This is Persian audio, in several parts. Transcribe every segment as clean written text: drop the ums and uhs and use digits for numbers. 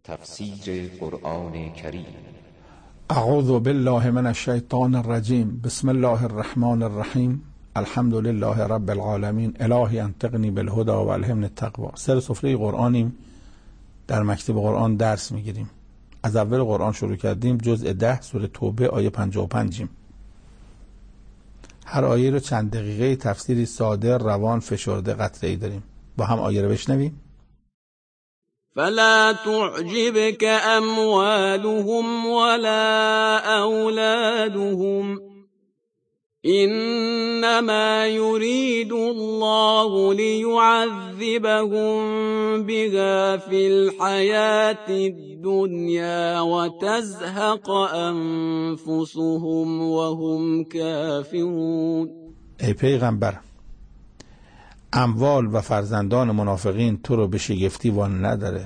تفسیر قرآن کریم. اعوذ بالله من الشیطان الرجیم. بسم الله الرحمن الرحیم. الحمد لله رب العالمین. الهی انطقنی بالهدى و الهمنی التقوی. سر سفره قرآنیم، در مکتب قرآن درس میگیریم. از اول قرآن شروع کردیم، جزء 10 سوره توبه آیه 55. هر آیه رو چند دقیقه تفسیری ساده، روان، فشرده، قطعه‌ای داریم. با هم آیه رو بشنویم. فلا تعجبك أموالهم ولا أولادهم إنما يريد الله ليعذبهم بها في الحياة الدنيا وتزهق أنفسهم وهم كافرون. ای پیغمبر، اموال و فرزندان منافقین تو رو به شگفتی وان نداره.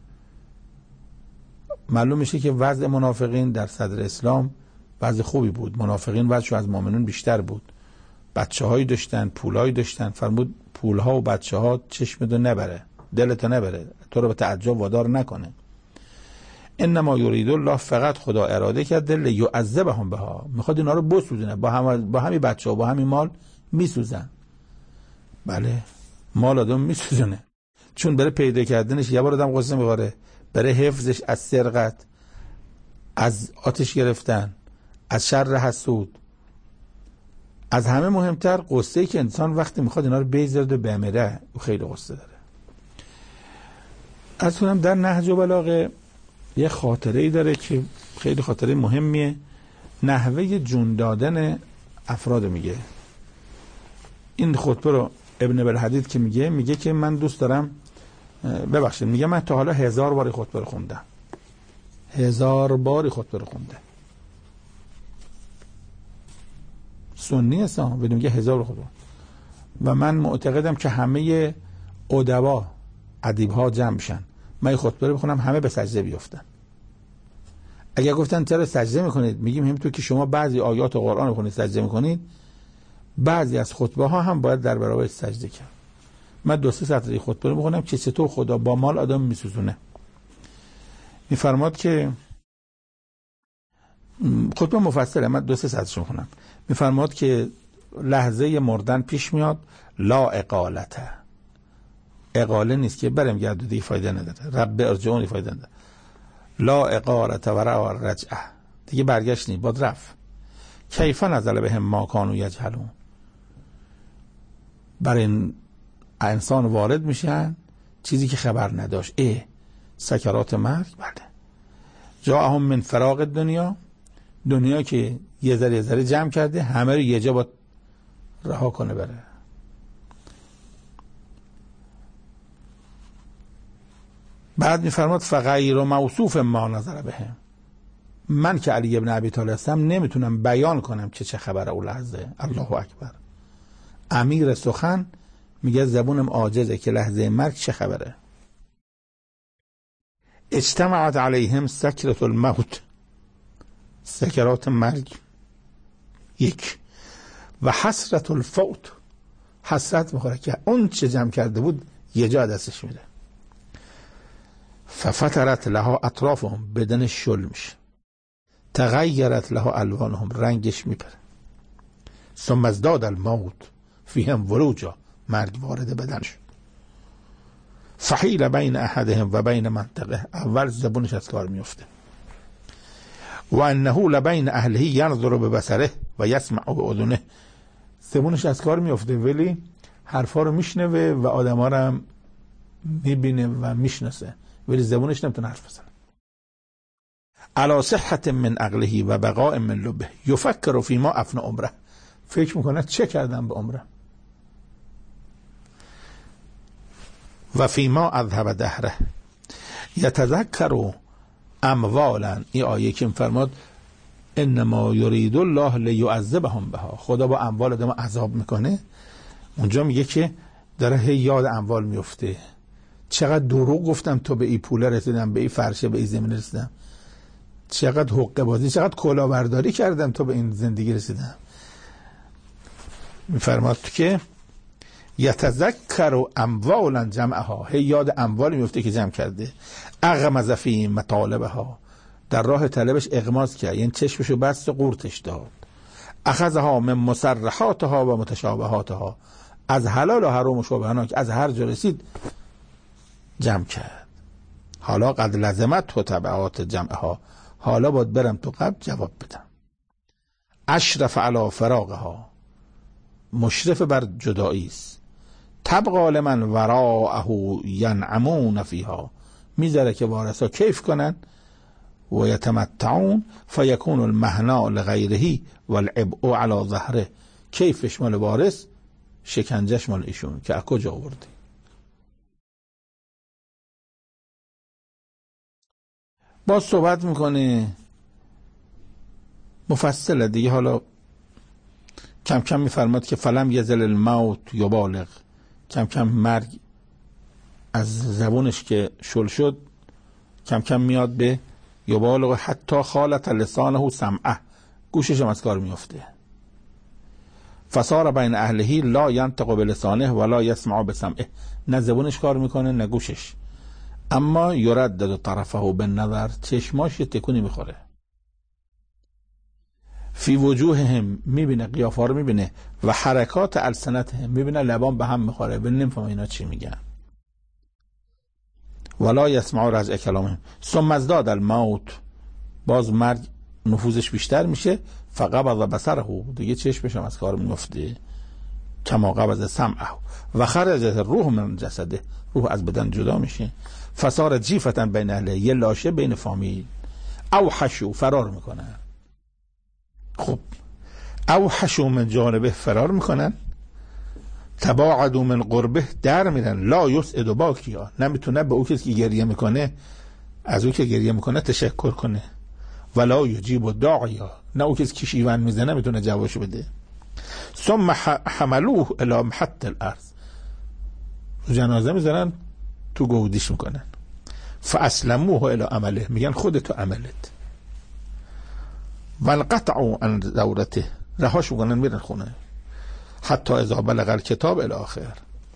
معلوم میشه که وضع منافقین در صدر اسلام وضع خوبی بود. منافقین وضعشون از مؤمنون بیشتر بود. بچه هایی داشتن، پول هایی داشتن. فرمود پول ها و بچه ها چشمتو نبره، دلتو نبره، تو رو به تعجب وادار نکنه. انما یرید الله، فقط خدا اراده کرده لیعذبهم بها، میخواد اینا رو بسوزونه. با همین بچه ها، با همین مال میسوزن. بله، مال آدم میسوزونه، چون برای پیدا کردنش یه بار آدم قصه میخوره، برای حفظش از سرقت، از آتش گرفتن، از شر حسود. از همه مهمتر قصه ای که انسان وقتی میخواد اینا رو بیزرد و بمیره، او خیلی قصه داره. از کنم در نهج و بلاغه یه خاطره ای داره که خیلی خاطره مهمیه. نحوه جون دادن افراد میگه. این خطبه رو ابن بالحدید که میگه که من دوست دارم، ببخشید، میگه من تا حالا 1000 باری خطبه رو خوندم. 1000 باری خطبه رو خونده. سنی هستم، میگه 1000 خطبه. و من معتقدم که همه ادبا، ادیب‌ها جمع بشن، من خطبه رو بخونم، همه به سجده بیفتن. اگر گفتن چرا سجده میکنید، میگیم همینطور که شما بعضی آیات قرآن رو بخونید سجده میکنید، بعضی از خطبه ها هم باید در برابر سجده کرد. من 2-3 سطری خطبه رو میخونم که چطور خدا با مال آدم میسوزونه. میفرماد که خطبه مفصله، من 2-3 سطرش میخونم. میفرماد که لحظه مردن پیش میاد، لا اقالته، اقاله نیست که برم گردو دیگه فایده نداره، رب ارجعونی فایده نداره. لا اقالته و رجعه، دیگه برگشت نیست، باید رفت. کیف نزل بهم ما کانوا یجهلون، بر این انسان وارد میشن چیزی که خبر نداشت. سکرات مرگ. بله، جاءهم من فراغ دنیا که یه ذره جمع کرده، همه رو یه جا با رها کنه بره. بعد میفرماد فغیر موصوف ما نظر بهم، من که علی ابن ابی طالب هستم نمیتونم بیان کنم که چه خبره اون لحظه. الله اکبر. امیر سخن میگه زبونم عاجزه که لحظه مرگ چه خبره. اجتمعت علیهم سکرة الموت، سکرات مرگ 1، و حسرت الفوت، حسرت میخوره که اون چه جمع کرده بود یه جا دستش میره. ففترت لها اطرافهم، بدنش شل میشه. تغیرت لها الوانهم، رنگش میپره. ثم ازداد الموت فیهم وروجا، مرگ وارد بدن شد. فحیل بین احدهم و بین منطقه، اول زبونش از کار میفته. و انه لبین اهله ینظر ببصره و یسمع باذنه، زبونش از کار میفته ولی حرفا رو میشنوه و آدما رو هم میبینه و میشناسه، ولی زبونش نمیتونه حرف بزنه. علی صحت من عقله و بقاء من لبه یفکر فیما افنى عمره، فکر میکنه چه کردم به عمره. و فیما اذهب دهره یتذکر اموالا، این آیه که فرماد انما یرید الله لیعذبهم بها، خدا با اموال آدم عذاب میکنه. اونجا میگه که داره یاد اموال میفته. چقدر دروغ گفتم تو به این پول رسیدم، به این فرشه، به این زمین رسیدم. چقدر حقه بازی، چقدر کلاهبرداری کردم تو به این زندگی رسیدم. میفرماد که یتذکر اموالا جمعها، هی یاد اموالی میفته که جمع کرده. اغمض فی مطالبها، در راه طلبش اغماض کرد، یعنی چشمشو بست و قورتش داد. اخذها من مسرحاتها و متشابهاتها، از حلال و حرام و شبهه‌ها که از هر جا رسید جمع کرد. حالا قد لزمت و تبعات جمعها، حالا باید برم تو قبل جواب بدم. اشرف علی فراقها، مشرف بر جدایی است. تبقى لمن وراءه ینعمون فیها، میذاره که وارثا کیف کنن. و یتمتعون فیکون المهنا لغیره والعبء علی ظهره، کیفش مال وارث، شکنجش مال ایشون که از کجا آوردی. باز صحبت میکنه مفصله دیگه. حالا کم کم میفرماد که فلم یزل الموت یبالغ، کم کم مرگ از زبونش که شل شد کم کم میاد به یبالغ، حتی خالت لسانه سمعه، گوشش هم از کار میفته. فصار بین اهلهی لا ینطق بلسانه ولا یسمع بسمعه، نه زبونش کار میکنه نه گوشش. اما یردد طرفه بالنظر، چشماش تکونی میخوره. فی وجوههم، میبینه قیافه رو میبینه، و حرکات السنتهم، میبینه لبان به هم میخوره، ولی نمیفهمه اینا چی میگن. ولا یسمع رجع کلامهم. ثم ازداد الموت، باز مرگ نفوذش بیشتر میشه. فقبض بصره، دیگه چشمش هم از کار میفته. کما قبض سمعه و خرجت روح من جسده، روح از بدن جدا میشه. فصار جیفتا بین اهله، یه لاشه بین فامیل. اوحشو، فرار میکنن. خب اوحشو من جانبه، فرار میکنن. تباعدوا من قربه، در میرن. لا یسعد باکیا، نمیتونه به او کسی که گریه میکنه، از او که گریه میکنه تشکر کنه. ولا یجیب داعیا، نه او کسی که شیون میزنه میتونه جوابش بده. ثم حملوه الی محط الارض، جنازه میذارن تو گودیش میکنن. فاسلموه الی عمله، میگن خودتو عملت. والقطعوا عن دورته، رهاش میکنن میرن خونه. حتی اذا بلغ الکتاب الی آخر،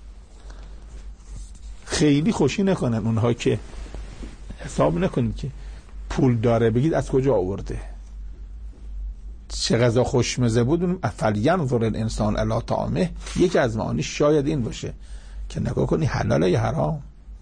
خیلی خوشی نکنن اونها که حساب نکنید که پول داره بگید از کجا آورده، چه غذا خوشمزه بود. فلینظر الانسان الی طعامه، یکی از معانیش شاید این باشه که نگاه کنی حلاله یا حرام.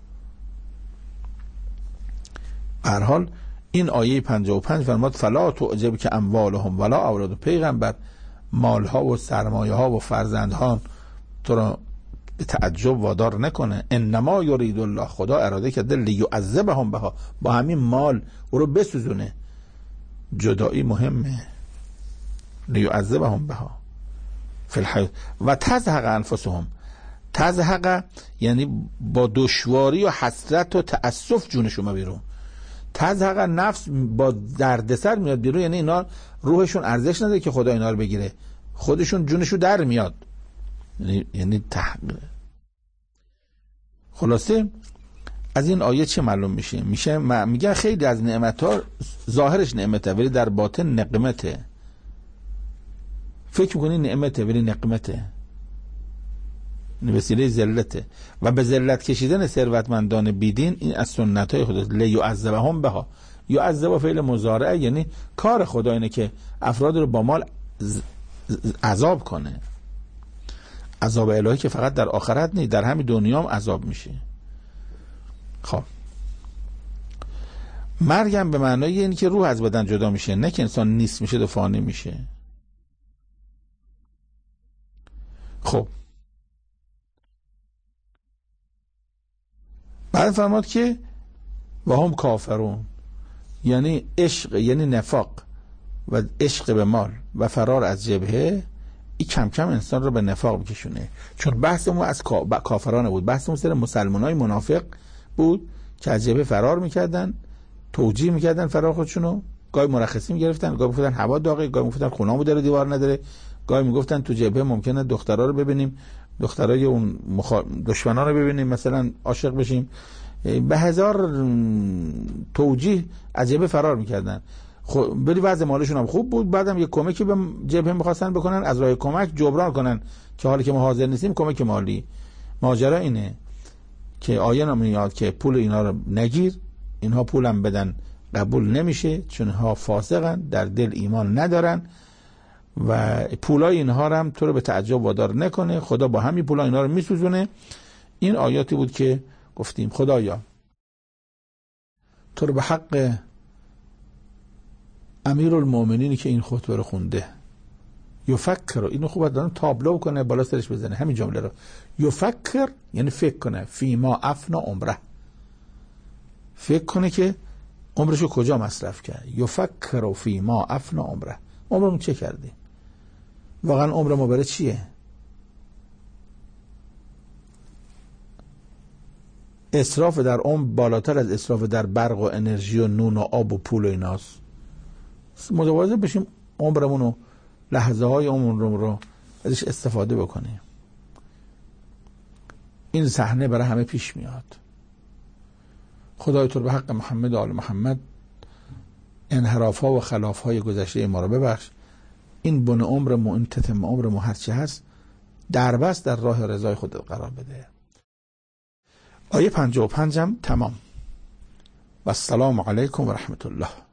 به هر حال این آیه 55 فرماد فلا تعجب که اموالهم ولا اولاد، پیغمبر مالها و سرمایه ها و فرزندها تو را به تعجب وادار نکنه. انما یرید الله، خدا اراده کرده لیعذبهم بها، با همین مال او رو بسوزونه. جدایی مهمه. لیعذبهم بها فی الحیات و تزهق انفسهم. تزهق یعنی با دشواری و حسرت و تأسف جونشون بیرون. تزهق نفس با دردسر میاد بیرون، یعنی اینا روحشون ارزش نداره که خدا اینا رو بگیره، خودشون جونشون در میاد، یعنی خلاصه از این آیه چه معلوم میشه؟ میگن خیلی از نعمت‌ها ظاهرش نعمته ولی در باطن نقمته. فکر میکنی نعمته ولی نقمته، وسیله ذلته. و به ذلت کشیدن ثروتمندان بیدین این از سنت‌های خدا. لیعذبهم بها، یعذب فعل مضارعه، یعنی کار خدا اینه که افراد رو با مال عذاب کنه. عذاب الهی که فقط در آخرت نیست، در همین دنیا هم عذاب میشه. خب مرگم به معنای اینه که روح از بدن جدا میشه، نه که انسان نیست میشه و فانی میشه. خب بعد فرماد که و هم کافرون، یعنی عشق، یعنی نفاق و عشق به مال و فرار از جبهه، این کم کم انسان رو به نفاق بکشونه. چون بحثمون از کافرانه بود، بحثمون سر مسلمانای منافق بود که از جبهه فرار میکردن، توجیه میکردن فرار خودشونو، گاهی مرخصی میگرفتن، گاهی میگفتن هوا داغه، گاهی میگفتن خونه‌مون داره دیوار نداره، گاهی میگفتن تو جبهه ممکنه دخترا رو ببینیم، دخترای اون دشمنان رو ببینیم، مثلا عاشق بشیم. به هزار توجیه از جبهه فرار میکردن. بری وضع مالشون هم خوب بود، بعدم یه کمکی به جبهه می‌خواستن بکنن، از راه کمک جبران کنن که حالا که ما حاضر نیستیم کمک مالی. ماجرا اینه که آیه نمیاد که پول اینا رو نگیر، اینها پولم بدن قبول نمیشه، چون اینها فاسقن، در دل ایمان ندارن و پولای اینها هم تو رو به تعجب وادار نکنه، خدا با همین پولا اینا رو میسوزونه. این آیاتی بود که گفتیم خدایا تو رو به حق امیرالمومنینی که این خطبه رو خونده، یفکر، اینو خوب دارن تابلو کنه بالا سرش بزنه همین جمله رو، یفکر یعنی فکر کنه، فی ما افنا عمره، فکر کنه که عمرشو کجا مصرف کرد. یفکر فی ما افنا عمره، عمرمون چه کردیم؟ واقعا عمر ما برای چیه؟ اسراف در عمر بالاتر از اسراف در برق و انرژی و نون و آب و پول و ایناست. متواضع بشیم عمرمون و لحظه های عمرمون رو ازش استفاده بکنیم. این صحنه برای همه پیش میاد. خدای تو به حق محمد و آل محمد انحراف ها و خلاف های گذشته ما رو ببخش. این بن عمرمون، این تتم عمرمون هر چی هست دربست در راه رضای خودت قرار بده. آیه 55 تمام. و السلام علیکم و رحمت الله.